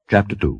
Chapter 2.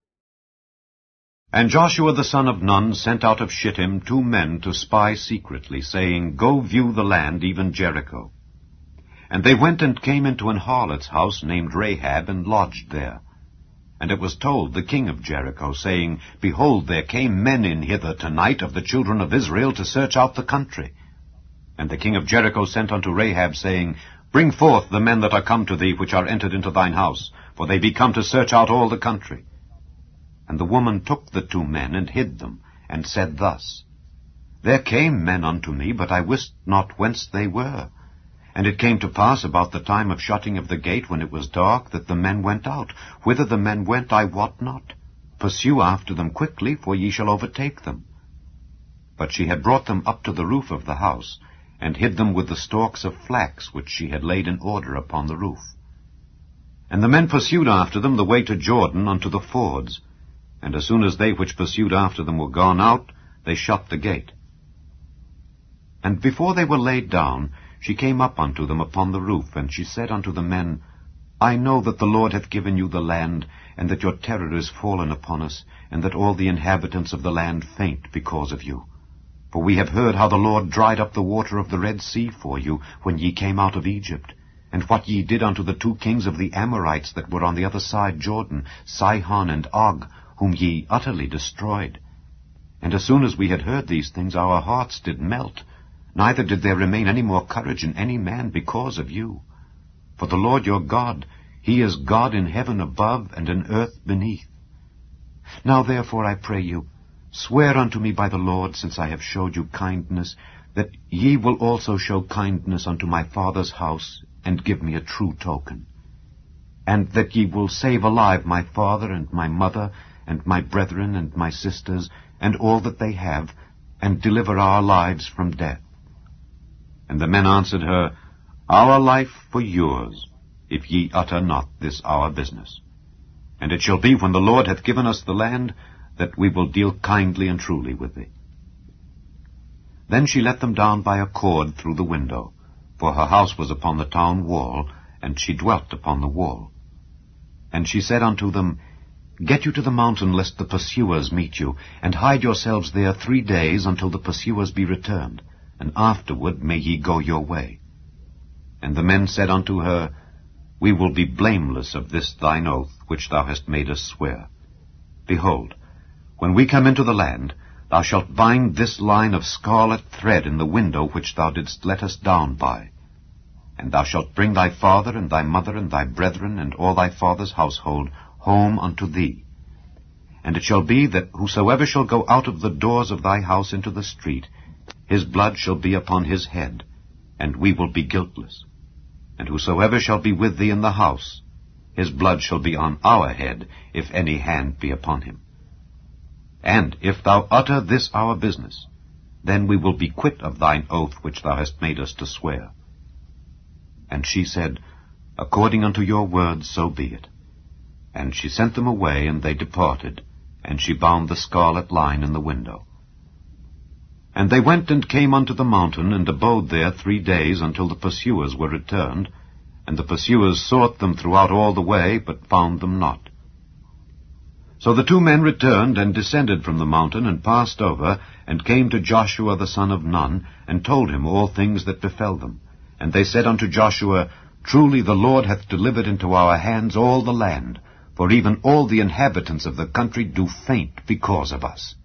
And Joshua the son of Nun sent out of Shittim 2 men to spy secretly, saying, Go view the land, even Jericho. And they went and came into an harlot's house named Rahab, and lodged there. And it was told the king of Jericho, saying, Behold, there came men in hither tonight of the children of Israel to search out the country. And the king of Jericho sent unto Rahab, saying, Bring forth the men that are come to thee, which are entered into thine house, for they be come to search out all the country. And the woman took the 2 men, and hid them, and said thus, There came men unto me, but I wist not whence they were. And it came to pass about the time of shutting of the gate, when it was dark, that the men went out. Whither the men went I wot not. Pursue after them quickly, for ye shall overtake them. But she had brought them up to the roof of the house, and hid them with the stalks of flax, which she had laid in order upon the roof. And the men pursued after them the way to Jordan unto the fords. And as soon as they which pursued after them were gone out, they shut the gate. And before they were laid down, she came up unto them upon the roof, and she said unto the men, I know that the Lord hath given you the land, and that your terror is fallen upon us, and that all the inhabitants of the land faint because of you. For we have heard how the Lord dried up the water of the Red Sea for you, when ye came out of Egypt, and what ye did unto the 2 kings of the Amorites that were on the other side Jordan, Sihon and Og, whom ye utterly destroyed. And as soon as we had heard these things, our hearts did melt, neither did there remain any more courage in any man because of you. For the Lord your God, he is God in heaven above, and in earth beneath. Now therefore I pray you, swear unto me by the Lord, since I have showed you kindness, that ye will also show kindness unto my father's house, and give me a true token. And that ye will save alive my father and my mother, and my brethren and my sisters, and all that they have, and deliver our lives from death. And the men answered her, Our life for yours, if ye utter not this our business. And it shall be, when the Lord hath given us the land, that we will deal kindly and truly with thee. Then she let them down by a cord through the window, for her house was upon the town wall, and she dwelt upon the wall. And she said unto them, Get you to the mountain, lest the pursuers meet you, and hide yourselves there 3 days, until the pursuers be returned, and afterward may ye go your way. And the men said unto her, We will be blameless of this thine oath, which thou hast made us swear. Behold, when we come into the land, thou shalt bind this line of scarlet thread in the window which thou didst let us down by. And thou shalt bring thy father and thy mother and thy brethren and all thy father's household home unto thee. And it shall be that whosoever shall go out of the doors of thy house into the street, his blood shall be upon his head, and we will be guiltless. And whosoever shall be with thee in the house, his blood shall be on our head, if any hand be upon him. And if thou utter this our business, then we will be quit of thine oath which thou hast made us to swear. And she said, According unto your words, so be it. And she sent them away, and they departed, and she bound the scarlet line in the window. And they went and came unto the mountain, and abode there 3 days, until the pursuers were returned. And the pursuers sought them throughout all the way, but found them not. So the 2 men returned, and descended from the mountain, and passed over, and came to Joshua the son of Nun, and told him all things that befell them. And they said unto Joshua, Truly the Lord hath delivered into our hands all the land, for even all the inhabitants of the country do faint because of us.